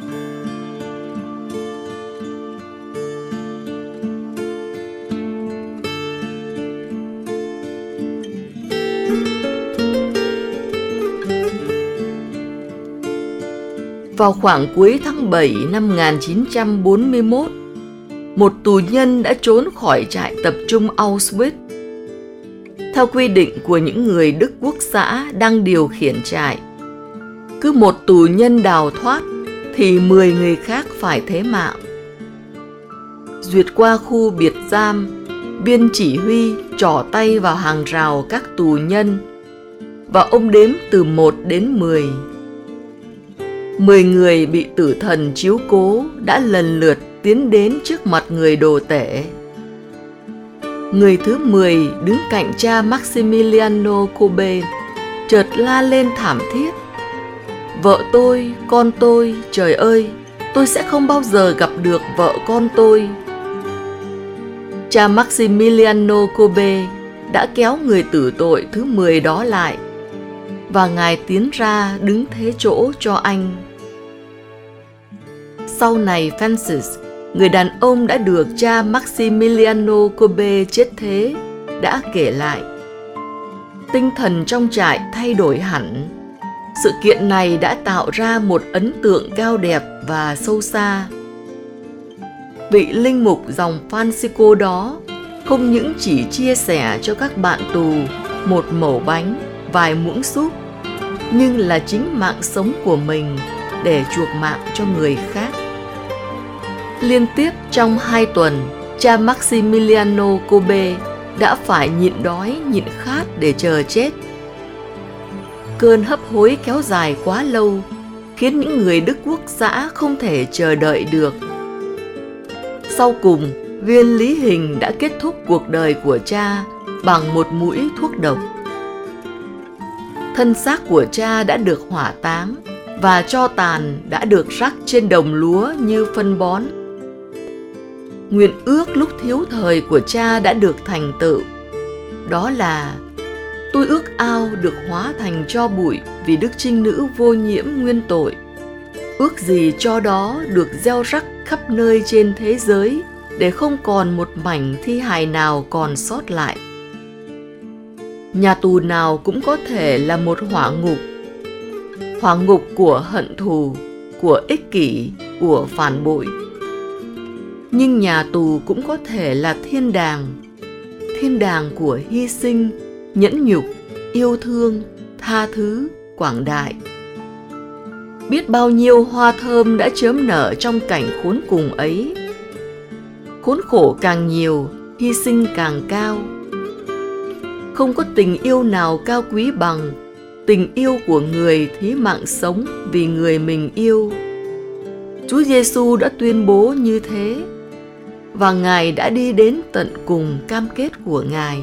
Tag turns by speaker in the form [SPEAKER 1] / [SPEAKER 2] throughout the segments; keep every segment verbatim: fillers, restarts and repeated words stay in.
[SPEAKER 1] Vào khoảng cuối tháng bảy năm một nghìn chín trăm bốn mươi mốt, một tù nhân đã trốn khỏi trại tập trung Auschwitz. Theo quy định của những người Đức Quốc xã đang điều khiển trại, cứ một tù nhân đào thoát thì mười người khác phải thế mạng. Duyệt qua khu biệt giam, viên chỉ huy trỏ tay vào hàng rào các tù nhân và ông đếm từ một đến mười. Mười người bị tử thần chiếu cố đã lần lượt tiến đến trước mặt người đồ tể. Người thứ mười đứng cạnh cha Maximiliano Kolbe, chợt la lên thảm thiết: "Vợ tôi, con tôi, trời ơi, tôi sẽ không bao giờ gặp được vợ con tôi." Cha Maximiliano Kolbe đã kéo người tử tội thứ mười đó lại, và ngài tiến ra đứng thế chỗ cho anh. Sau này Francis, người đàn ông đã được cha Maximiliano Kolbe chết thế, đã kể lại: tinh thần trong trại thay đổi hẳn. Sự kiện này đã tạo ra một ấn tượng cao đẹp và sâu xa. Vị linh mục dòng Francisco đó không những chỉ chia sẻ cho các bạn tù một mẩu bánh, vài muỗng súp, nhưng là chính mạng sống của mình để chuộc mạng cho người khác. Liên tiếp trong hai tuần, cha Maximiliano Kolbe đã phải nhịn đói, nhịn khát để chờ chết. Cơn hấp hối kéo dài quá lâu, khiến những người Đức Quốc xã không thể chờ đợi được. Sau cùng, viên lý hình đã kết thúc cuộc đời của cha bằng một mũi thuốc độc. Thân xác của cha đã được hỏa táng và tro tàn đã được rắc trên đồng lúa như phân bón. Nguyện ước lúc thiếu thời của cha đã được thành tựu. Đó là: tôi ước ao được hóa thành tro bụi vì Đức Trinh Nữ vô nhiễm nguyên tội. Ước gì cho đó được gieo rắc khắp nơi trên thế giới, để không còn một mảnh thi hài nào còn sót lại. Nhà tù nào cũng có thể là một hỏa ngục. Hỏa ngục của hận thù, của ích kỷ, của phản bội. Nhưng nhà tù cũng có thể là thiên đàng. Thiên đàng của hy sinh, nhẫn nhục, yêu thương, tha thứ, quảng đại. Biết bao nhiêu hoa thơm đã chớm nở trong cảnh khốn cùng ấy. Khốn khổ càng nhiều, hy sinh càng cao. Không có tình yêu nào cao quý bằng tình yêu của người thí mạng sống vì người mình yêu. Chúa Giêsu đã tuyên bố như thế, và Ngài đã đi đến tận cùng cam kết của Ngài.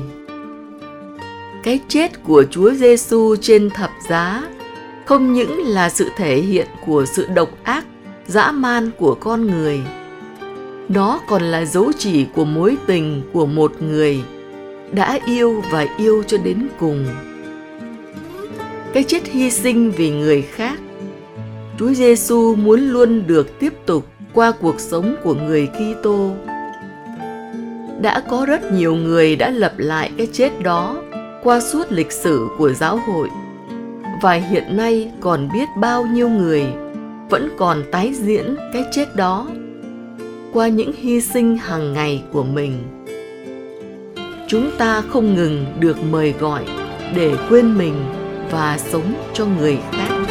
[SPEAKER 1] Cái chết của Chúa Giêsu trên thập giá không những là sự thể hiện của sự độc ác, dã man của con người, nó còn là dấu chỉ của mối tình của một người đã yêu và yêu cho đến cùng. Cái chết hy sinh vì người khác, Chúa Giêsu muốn luôn được tiếp tục qua cuộc sống của người Kitô. Đã có rất nhiều người đã lập lại cái chết đó qua suốt lịch sử của giáo hội, và hiện nay còn biết bao nhiêu người vẫn còn tái diễn cái chết đó qua những hy sinh hàng ngày của mình. Chúng ta không ngừng được mời gọi để quên mình và sống cho người khác.